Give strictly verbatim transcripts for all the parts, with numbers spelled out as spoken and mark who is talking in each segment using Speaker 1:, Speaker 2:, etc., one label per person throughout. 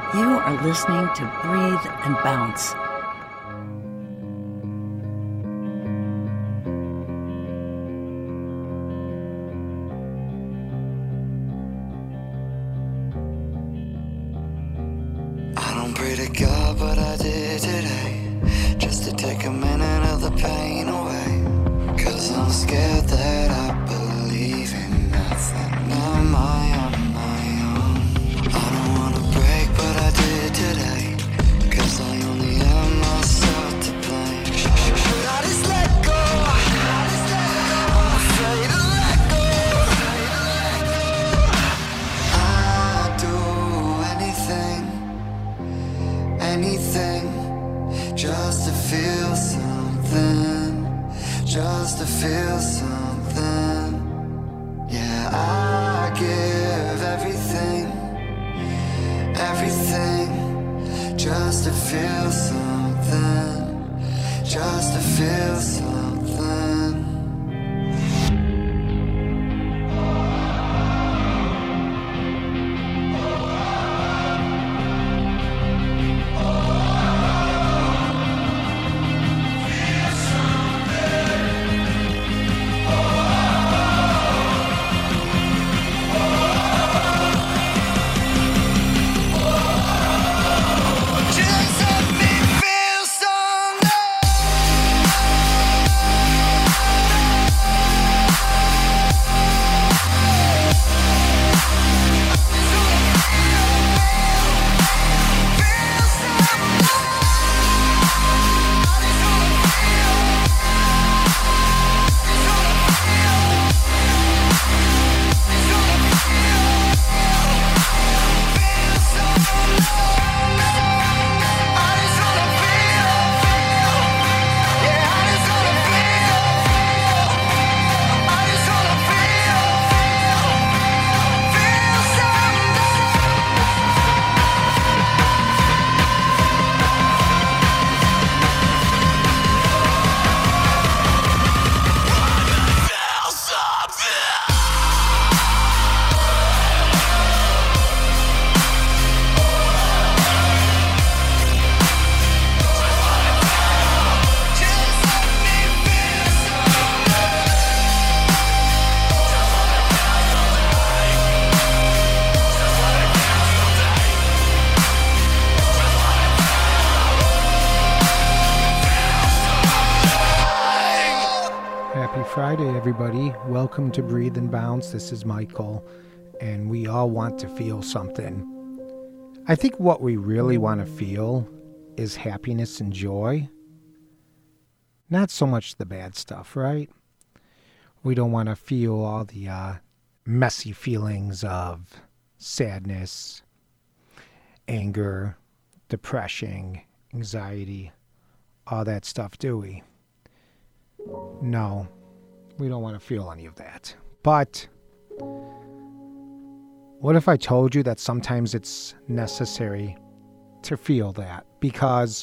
Speaker 1: You are listening to Breathe and Bounce.
Speaker 2: I don't pray to God, but I did today, just to take a minute of the pain away. Cause I'm scared that I believe in nothing on my own, my own. I don't wanna break, but I did today, cause I only have myself to blame. Should I just let go? I'm afraid to let go. I'd do anything, anything, just to feel something, just to feel something. Yeah, I give everything, everything, just to feel something, just to feel something. Just let me feel something.
Speaker 3: Happy Friday, everybody. Welcome to Breathe and Bounce. This is Michael, and we all want to feel something. I think what we really want to feel is happiness and joy. Not so much the bad stuff, right? We don't want to feel all the uh, messy feelings of sadness, anger, depression, anxiety, all that stuff, do we? No, we don't want to feel any of that. But what if I told you that sometimes it's necessary to feel that? Because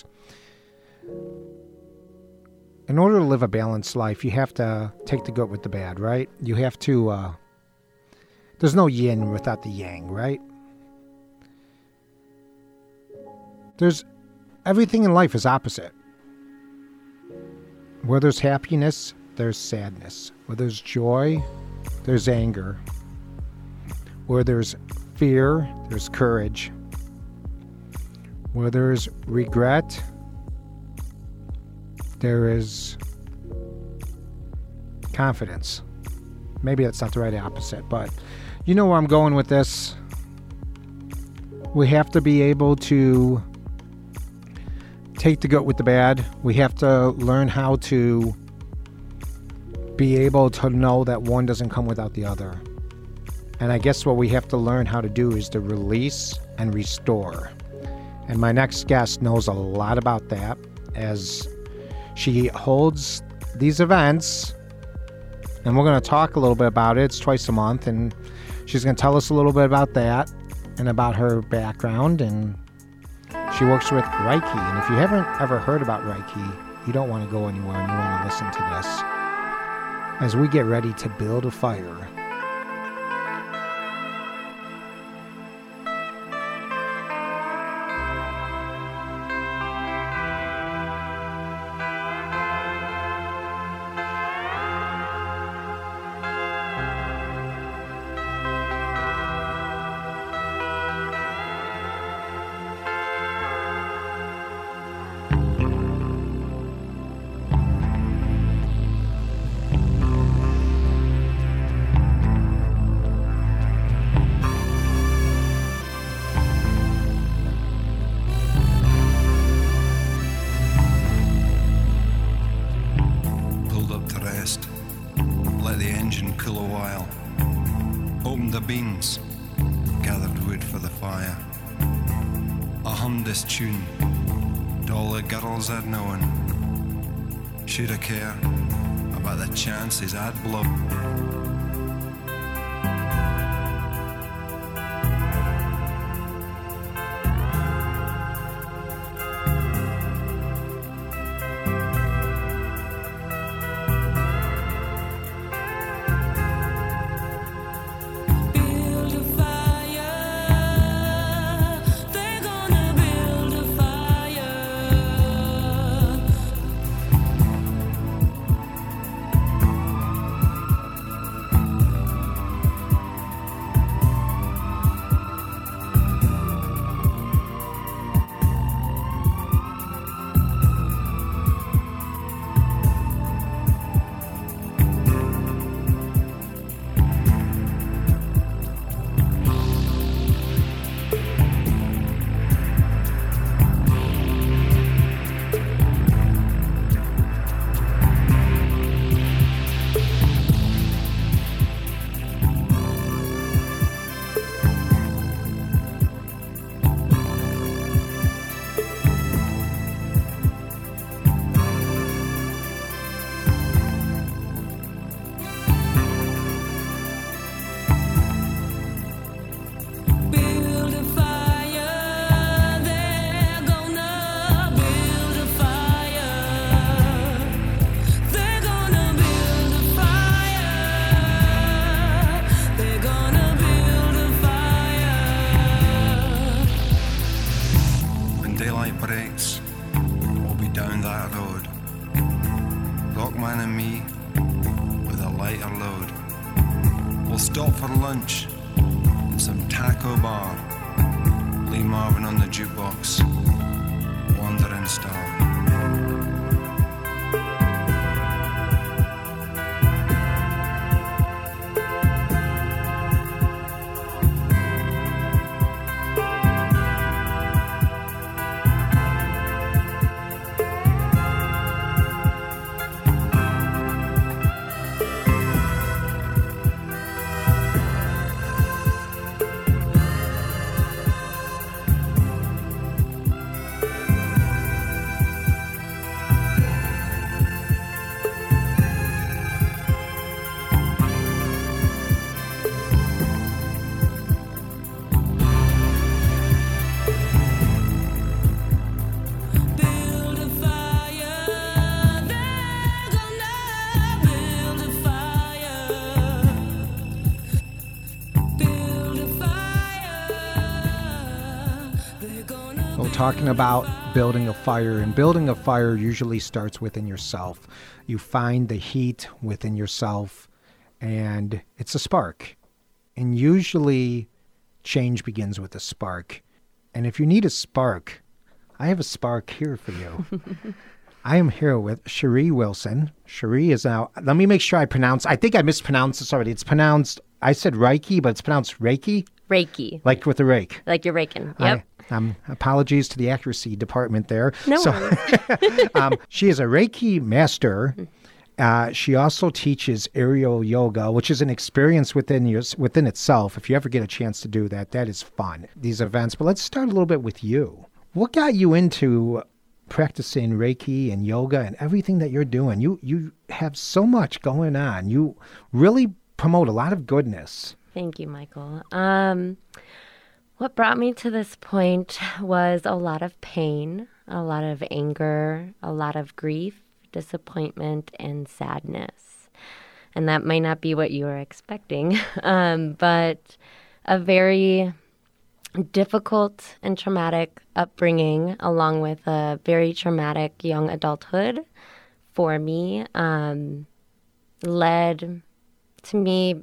Speaker 3: in order to live a balanced life, you have to take the good with the bad, right? You have to, uh, there's no yin without the yang, right? There's, everything in life is opposite. Where there's happiness, there's sadness. Where there's joy, there's anger. Where there's fear, there's courage. Where there's regret, there is confidence. Maybe that's not the right opposite, but you know where I'm going with this. We have to be able to take the good with the bad. We have to learn how to be able to know that one doesn't come without the other. And I guess what we have to learn how to do is to release and restore. And my next guest knows a lot about that, as she holds these events, and we're going to talk a little bit about it. It's twice a month, and she's going to tell us a little bit about that and about her background. And she works with Reiki, and if you haven't ever heard about Reiki, you don't want to go anywhere, and you want to listen to this as we get ready to build a fire.
Speaker 4: fire. I hummed this tune to all the girls I'd known. Should I care about the chances I'd blow?
Speaker 3: Talking about building a fire, and building a fire usually starts within yourself. You find the heat within yourself, and it's a spark. And usually change begins with a spark. And if you need a spark, I have a spark here for you. I am here with Cherie Wilson. Cherie is now, let me make sure I pronounce, I think I mispronounced this already. It's pronounced, I said Reiki, but it's pronounced Reiki?
Speaker 5: Reiki.
Speaker 3: Like with a rake.
Speaker 5: Like you're raking. Yep.
Speaker 3: I, Um, apologies to the accuracy department there.
Speaker 5: No
Speaker 3: so,
Speaker 5: worries.
Speaker 3: um, she is a Reiki master. Uh, she also teaches aerial yoga, which is an experience within your, within itself. If you ever get a chance to do that, that is fun, these events. But let's start a little bit with you. What got you into practicing Reiki and yoga and everything that you're doing? You, you have so much going on. You really promote a lot of goodness.
Speaker 5: Thank you, Michael. Um... What brought me to this point was a lot of pain, a lot of anger, a lot of grief, disappointment, and sadness. And that might not be what you were expecting, um, but a very difficult and traumatic upbringing, along with a very traumatic young adulthood for me, um, led to me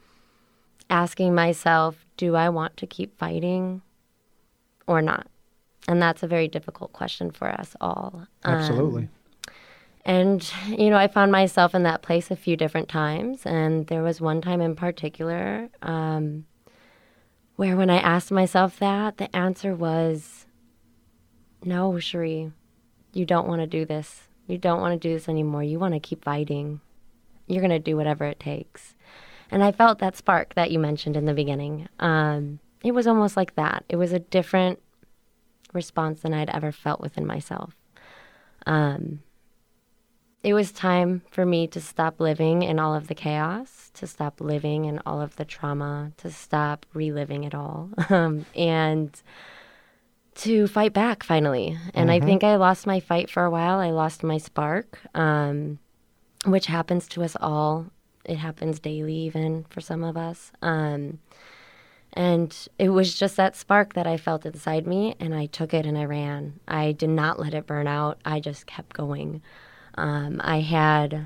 Speaker 5: asking myself, do I want to keep fighting or not? And that's a very difficult question for us all.
Speaker 3: Absolutely.
Speaker 5: Um, and, you know, I found myself in that place a few different times. And there was one time in particular um, where when I asked myself that, the answer was, no, Cherie, you don't want to do this. You don't want to do this anymore. You want to keep fighting. You're going to do whatever it takes. And I felt that spark that you mentioned in the beginning. Um, it was almost like that. It was a different response than I'd ever felt within myself. Um, it was time for me to stop living in all of the chaos, to stop living in all of the trauma, to stop reliving it all, um, and to fight back finally. And mm-hmm. I think I lost my fight for a while. I lost my spark, um, which happens to us all. It happens daily, even for some of us. Um, and it was just that spark that I felt inside me, and I took it and I ran. I did not let it burn out. I just kept going. Um, I had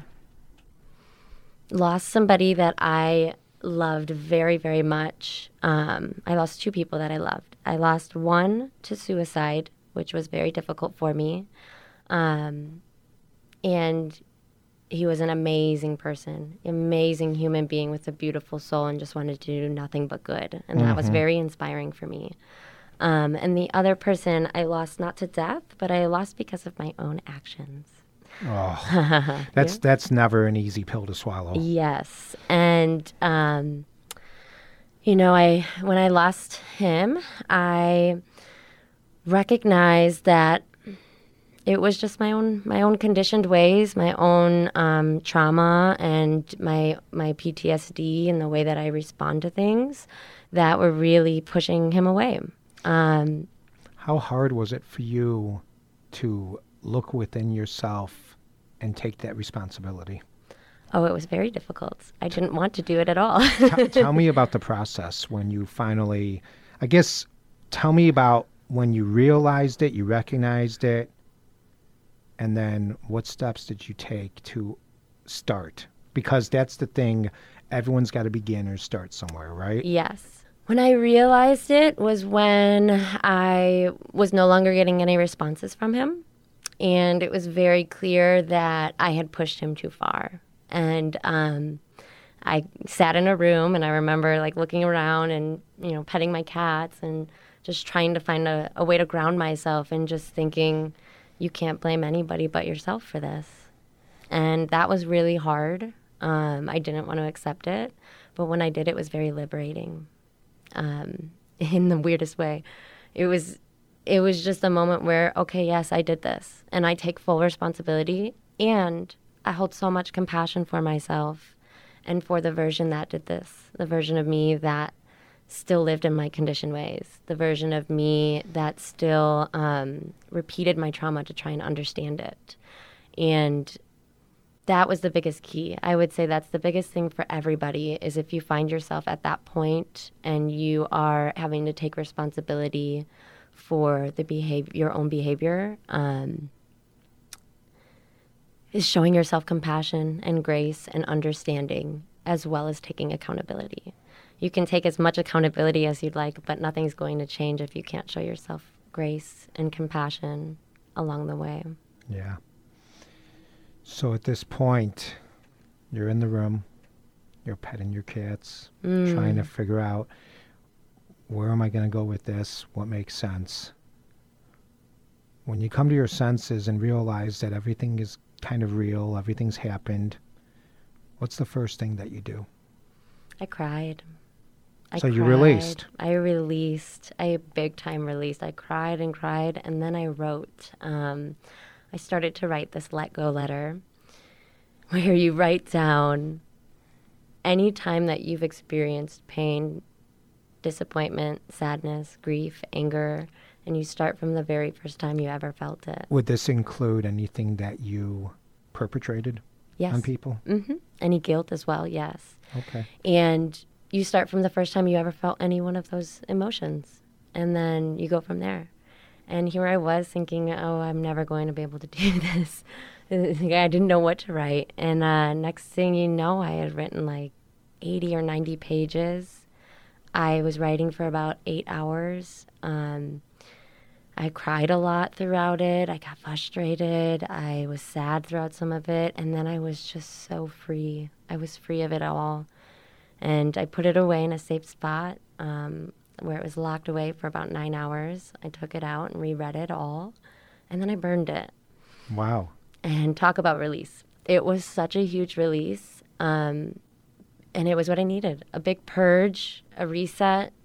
Speaker 5: lost somebody that I loved very, very much. Um, I lost two people that I loved. I lost one to suicide, which was very difficult for me. Um, and he was an amazing person, amazing human being with a beautiful soul and just wanted to do nothing but good. And that mm-hmm. was very inspiring for me. Um, and the other person I lost not to death, but I lost because of my own actions.
Speaker 3: Oh, that's yeah. that's never an easy pill to swallow.
Speaker 5: Yes, and um, you know, I when I lost him, I recognized that it was just my own my own conditioned ways, my own um, trauma, and my my P T S D, and the way that I respond to things that were really pushing him away. Um,
Speaker 3: How hard was it for you to look within yourself and take that responsibility?
Speaker 5: Oh, it was very difficult. I didn't want to do it at all.
Speaker 3: T- tell me about the process when you finally, I guess, tell me about when you realized it, you recognized it, and then what steps did you take to start? Because that's the thing, everyone's got to begin or start somewhere, right?
Speaker 5: Yes. When I realized it was when I was no longer getting any responses from him. And it was very clear that I had pushed him too far. And um, I sat in a room, and I remember like looking around and, you know, petting my cats and just trying to find a, a way to ground myself and just thinking, you can't blame anybody but yourself for this. And that was really hard. Um, I didn't want to accept it. But when I did, it was very liberating um, in the weirdest way. It was... It was just a moment where, okay, yes, I did this, and I take full responsibility, and I hold so much compassion for myself and for the version that did this, the version of me that still lived in my conditioned ways, the version of me that still um, repeated my trauma to try and understand it. And that was the biggest key. I would say that's the biggest thing for everybody, is if you find yourself at that point and you are having to take responsibility for the behavior, your own behavior, um, is showing yourself compassion and grace and understanding, as well as taking accountability. You can take as much accountability as you'd like, but nothing's going to change if you can't show yourself grace and compassion along the way.
Speaker 3: Yeah. So at this point, you're in the room, you're petting your cats, mm. trying to figure out, where am I going to go with this? What makes sense? When you come to your senses and realize that everything is kind of real, everything's happened, what's the first thing that you do?
Speaker 5: I cried. I
Speaker 3: so
Speaker 5: cried.
Speaker 3: you released.
Speaker 5: I released. I big time released. I cried and cried, and then I wrote. Um, I started to write this let go letter, where you write down any time that you've experienced pain, disappointment, sadness, grief, anger, and you start from the very first time you ever felt it.
Speaker 3: Would this include anything that you perpetrated
Speaker 5: yes.
Speaker 3: on people?
Speaker 5: Mm-hmm. Any guilt as well, yes.
Speaker 3: Okay.
Speaker 5: And you start from the first time you ever felt any one of those emotions, and then you go from there. And here I was thinking, oh, I'm never going to be able to do this. I didn't know what to write. And uh, next thing you know, I had written like eighty or ninety pages. I was writing for about eight hours. Um, I cried a lot throughout it. I got frustrated. I was sad throughout some of it. And then I was just so free. I was free of it all. And I put it away in a safe spot um, where it was locked away for about nine hours. I took it out and reread it all. And then I burned it.
Speaker 3: Wow.
Speaker 5: And talk about release. It was such a huge release. Um, And it was what I needed, a big purge, a reset,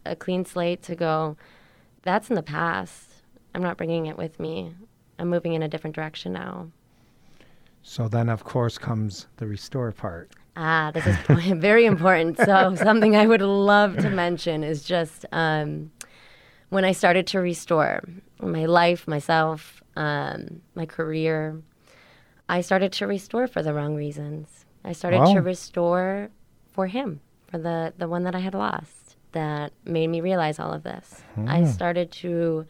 Speaker 5: a clean slate to go, that's in the past. I'm not bringing it with me. I'm moving in a different direction now.
Speaker 3: So then, of course, comes the restore part.
Speaker 5: Ah, this is very important. So something I would love to mention is just um, when I started to restore my life, myself, um, my career, I started to restore for the wrong reasons. I started
Speaker 3: Oh.
Speaker 5: to restore for him, for the, the one that I had lost, that made me realize all of this. I started to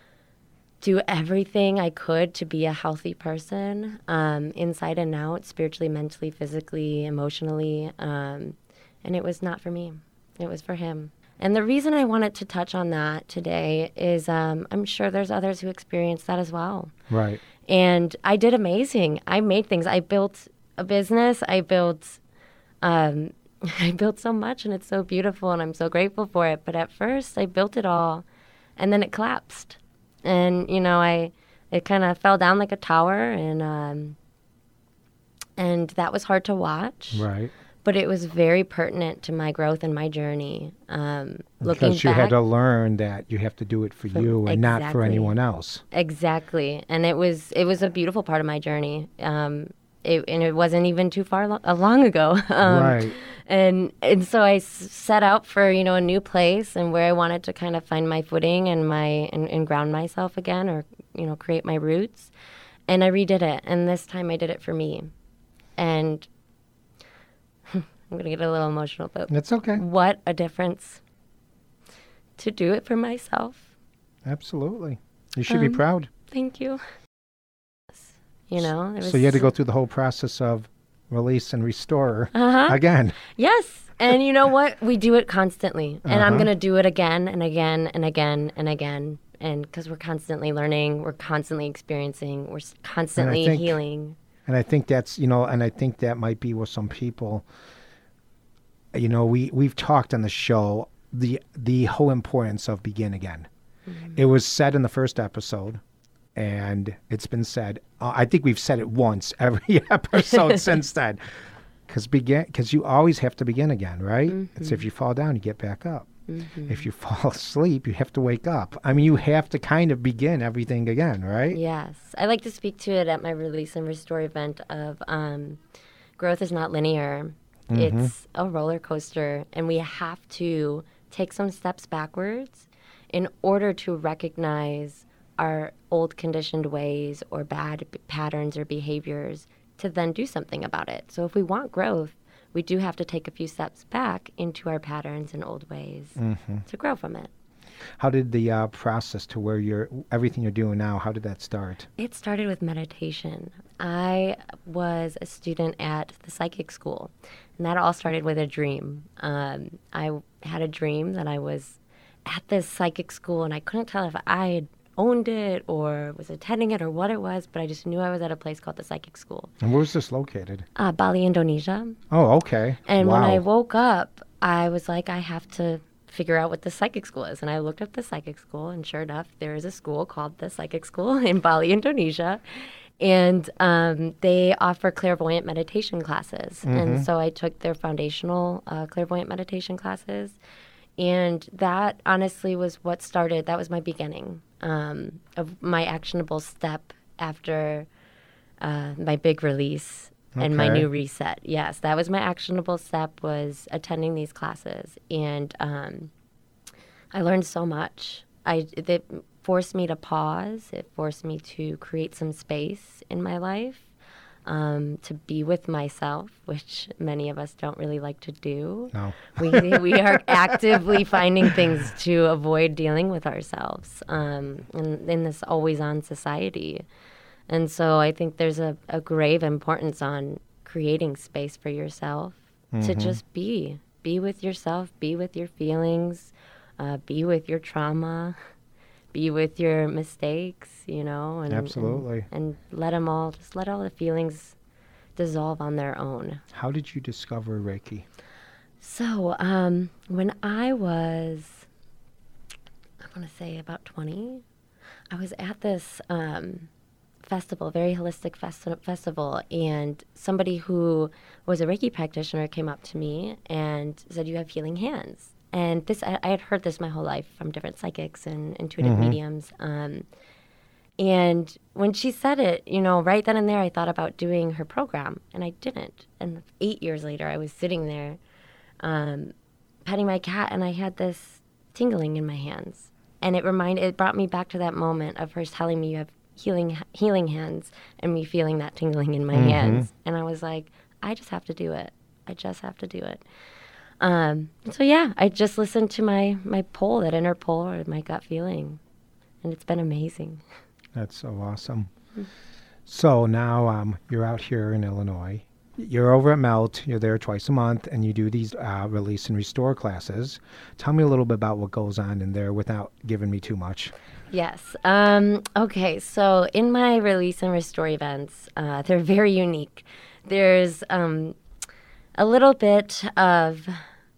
Speaker 5: do everything I could to be a healthy person, um, inside and out, spiritually, mentally, physically, emotionally. Um, and it was not for me. It was for him. And the reason I wanted to touch on that today is um, I'm sure there's others who experienced that as well.
Speaker 3: Right.
Speaker 5: And I did amazing. I made things. I built a business. I built, um, I built so much, and it's so beautiful, and I'm so grateful for it. But at first, I built it all, and then it collapsed. And, you know, I, it kind of fell down like a tower, and, um, and that was hard to watch.
Speaker 3: Right.
Speaker 5: But it was very pertinent to my growth and my journey. Um, looking
Speaker 3: Because you
Speaker 5: back,
Speaker 3: had to learn that you have to do it for you and not for
Speaker 5: exactly.
Speaker 3: anyone else.
Speaker 5: exactly, and it was it was a beautiful part of my journey. Um, it, and it wasn't even too far lo- uh, long ago. um,
Speaker 3: Right.
Speaker 5: And and so I s- set out for, you know, a new place and where I wanted to kind of find my footing and my and, and ground myself again, or, you know, create my roots. And I redid it, and this time I did it for me. And I'm gonna get a little emotional, but
Speaker 3: It's okay.
Speaker 5: what a difference to do it for myself.
Speaker 3: Absolutely. You should be
Speaker 5: Um,
Speaker 3: proud.
Speaker 5: Thank you. You know, it was
Speaker 3: So you had to go through the whole process of release and restore
Speaker 5: Uh-huh.
Speaker 3: again.
Speaker 5: Yes. And you know what? We do it constantly. And I'm
Speaker 3: Uh-huh.
Speaker 5: going to do it again and again and again and again. And because we're constantly learning, we're constantly experiencing, we're s- constantly
Speaker 3: think-
Speaker 5: healing.
Speaker 3: And I think that's, you know, and I think that might be with some people. You know, we, we've talked on the show the the whole importance of begin again.
Speaker 5: Mm-hmm.
Speaker 3: It was said in the first episode, and it's been said. Uh, I think we've said it once every episode since then. Because begin, because you always have to begin again, right?
Speaker 5: Mm-hmm.
Speaker 3: It's if you fall down, you get back up. If you fall asleep, you have to wake up. I mean, you have to kind of begin everything again, right?
Speaker 5: Yes. I like to speak to it at my release and restore event of um, growth is not linear.
Speaker 3: Mm-hmm.
Speaker 5: It's a roller coaster, and we have to take some steps backwards in order to recognize our old conditioned ways or bad b- patterns or behaviors to then do something about it. So if we want growth, we do have to take a few steps back into our patterns and old ways to grow from it.
Speaker 3: How did the uh, process to where you're everything you're doing now? How did that start?
Speaker 5: It started with meditation. I was a student at the psychic school, and that all started with a dream. Um, I had a dream that I was at this psychic school, and I couldn't tell if I had owned it or was attending it or what it was, but I just knew I was at a place called the psychic school.
Speaker 3: And where was this located?
Speaker 5: Uh, Bali, Indonesia.
Speaker 3: Oh, okay.
Speaker 5: And
Speaker 3: wow.
Speaker 5: when I woke up, I was like, I have to figure out what the psychic school is. And I looked up the psychic school, and sure enough, there is a school called the Psychic School in Bali, Indonesia. And um, they offer clairvoyant meditation classes. And so I took their foundational uh, clairvoyant meditation classes. And that honestly was what started, that was my beginning um, of my actionable step after uh, my big release and my
Speaker 3: Okay.
Speaker 5: new reset. Yes, that was my actionable step, was attending these classes. And um, I learned so much. I, it forced me to pause. It forced me to create some space in my life, um, to be with myself, which many of us don't really like to do.
Speaker 3: No.
Speaker 5: We we are actively finding things to avoid dealing with ourselves um, in, in this always-on society. And so I think there's a, a grave importance on creating space for yourself to just be. Be with yourself, be with your feelings, uh, be with your trauma, be with your mistakes, you know. And,
Speaker 3: Absolutely.
Speaker 5: And, and let them all, just let all the feelings dissolve on their own.
Speaker 3: How did you discover Reiki?
Speaker 5: So, um, when I was, I want to say about twenty, I was at this um, festival, very holistic festi- festival, and somebody who was a Reiki practitioner came up to me and said, "You have healing hands." And this, I, I had heard this my whole life from different psychics and intuitive
Speaker 3: Mhm.
Speaker 5: mediums. Um, and when she said it, you know, right then and there, I thought about doing her program, and I didn't. And eight years later, I was sitting there um, petting my cat, and I had this tingling in my hands. And it reminded, it brought me back to that moment of her telling me you have healing healing hands, and me feeling that tingling in my
Speaker 3: Mhm.
Speaker 5: hands. And I was like, I just have to do it. I just have to do it. Um, so yeah, I just listened to my my pull, that inner pull, or my gut feeling, and it's been amazing.
Speaker 3: That's so awesome. So now um, you're out here in Illinois. You're over at Melt. You're there twice a month, and you do these uh, release and restore classes. Tell me a little bit about what goes on in there without giving me too much.
Speaker 5: Yes. Um, okay. So in my release and restore events, uh, they're very unique. There's um, a little bit of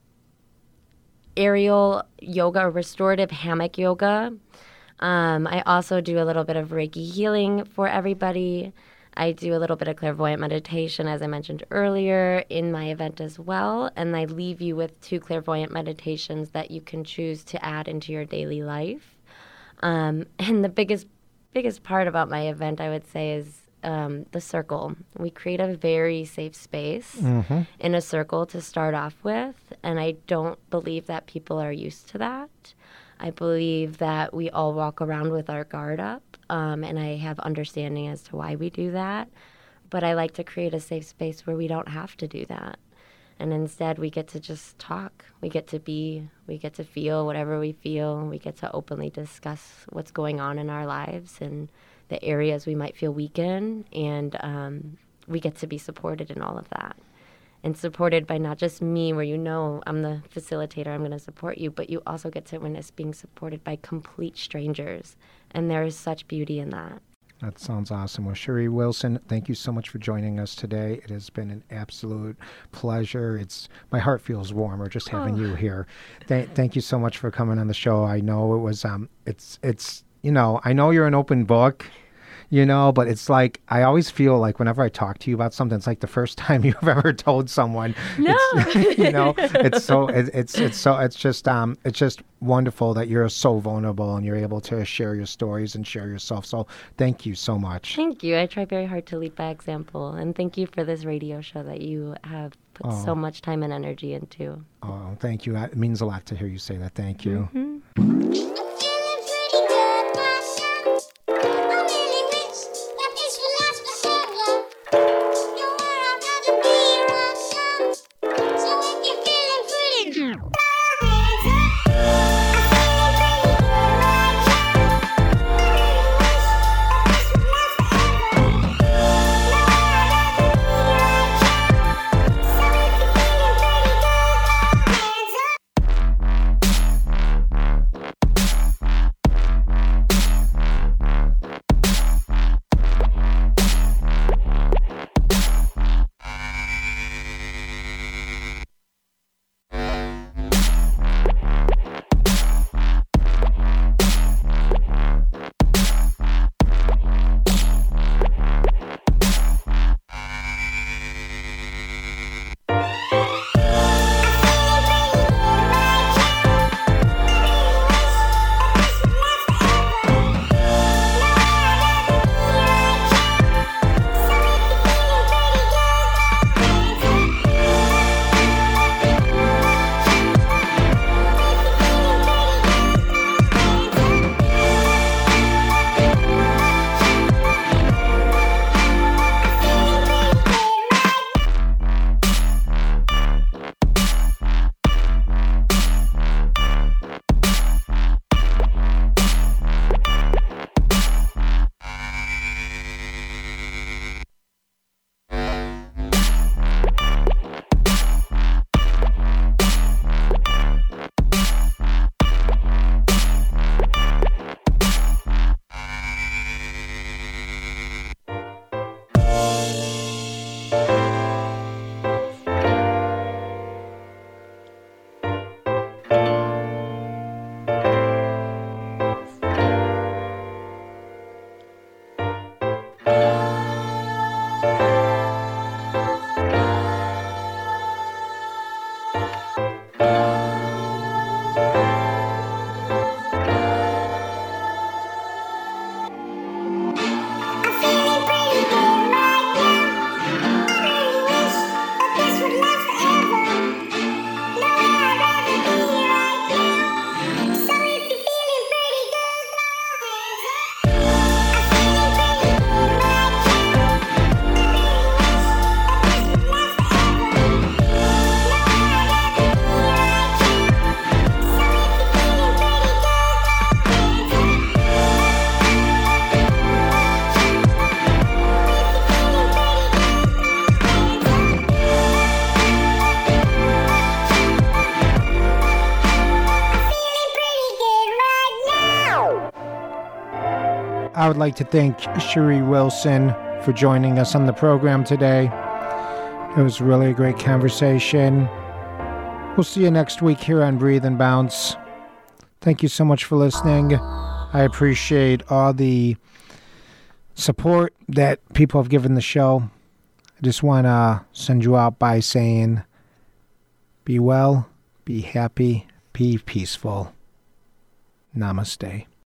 Speaker 5: aerial yoga or restorative hammock yoga. Um, I also do a little bit of Reiki healing for everybody. I do a little bit of clairvoyant meditation, as I mentioned earlier, in my event as well. And I leave you with two clairvoyant meditations that you can choose to add into your daily life. Um, and the biggest, biggest part about my event, I would say, is um, the circle. We create a very safe space
Speaker 3: Mm-hmm.
Speaker 5: in a circle to start off with. And I don't believe that people are used to that. I believe that we all walk around with our guard up, um, and I have understanding as to why we do that. But I like to create a safe space where we don't have to do that. And instead, we get to just talk. We get to be, we get to feel whatever we feel. We get to openly discuss what's going on in our lives and the areas we might feel weak in. And um, we get to be supported in all of that. And supported by not just me, where you know I'm the facilitator, I'm going to support you, but you also get to witness being supported by complete strangers. And there is such beauty in that.
Speaker 3: That sounds awesome. Well, Cherie Wilson, thank you so much for joining us today. It has been an absolute pleasure. It's my heart feels warmer just having
Speaker 5: Oh.
Speaker 3: you here. Th- thank you so much for coming on the show. I know it was, um, it's, it's, you know, I know you're an open book. You know, but it's like, I always feel like whenever I talk to you about something, it's like the first time you've ever told someone.
Speaker 5: No.
Speaker 3: It's, you know, it's so, it, it's, it's so, it's just, um, it's just wonderful that you're so vulnerable and you're able to share your stories and share yourself. So thank you so much.
Speaker 5: Thank you. I try very hard to lead by example. And thank you for this radio show that you have put
Speaker 3: Oh.
Speaker 5: so much time and energy into.
Speaker 3: Oh, thank you. It means a lot to hear you say that. Thank you.
Speaker 5: Mhm.
Speaker 3: I would like to thank Cherie Wilson for joining us on the program today. It was really a great conversation. We'll see you next week here on Breathe and Bounce. Thank you so much for listening. I appreciate all the support that people have given the show. I just want to send you out by saying, be well, be happy, be peaceful. Namaste.